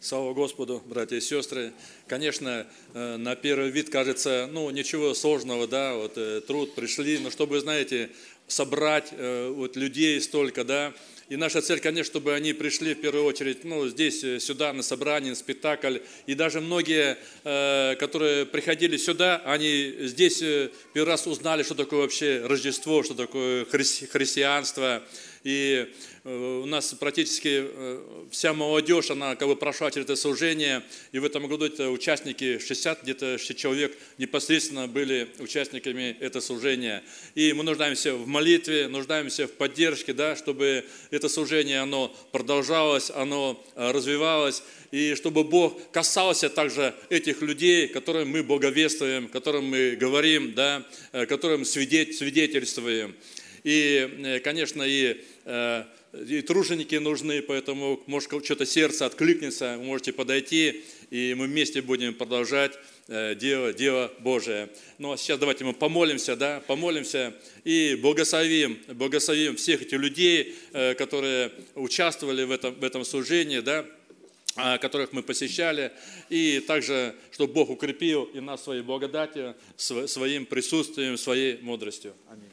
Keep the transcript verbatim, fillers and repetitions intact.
Слава Господу, братья и сестры. Конечно, на первый вид кажется, ну, ничего сложного, да, вот труд пришли, но чтобы, знаете, собрать вот людей столько, да, и наша цель, конечно, чтобы они пришли в первую очередь, ну, здесь, сюда, на собрание, на спектакль, и даже многие, которые приходили сюда, они здесь первый раз узнали, что такое вообще Рождество, что такое хри- христианство. И у нас практически вся молодежь, она как бы прошла через это служение, и в этом году это участники, шестьдесят где-то человек непосредственно были участниками этого служения. И мы нуждаемся в молитве, нуждаемся в поддержке, да, чтобы это служение, оно продолжалось, оно развивалось, и чтобы Бог касался также этих людей, которым мы благовествуем, которым мы говорим, да, которым свидетельствуем. И, конечно, и, и труженики нужны, поэтому, может, что-то сердце откликнется, вы можете подойти, и мы вместе будем продолжать дело, дело Божие. Ну, а сейчас давайте мы помолимся, да, помолимся и благословим, благословим всех этих людей, которые участвовали в этом, в этом служении, да, которых мы посещали, и также, чтобы Бог укрепил и нас своей благодатью, своим присутствием, своей мудростью. Аминь.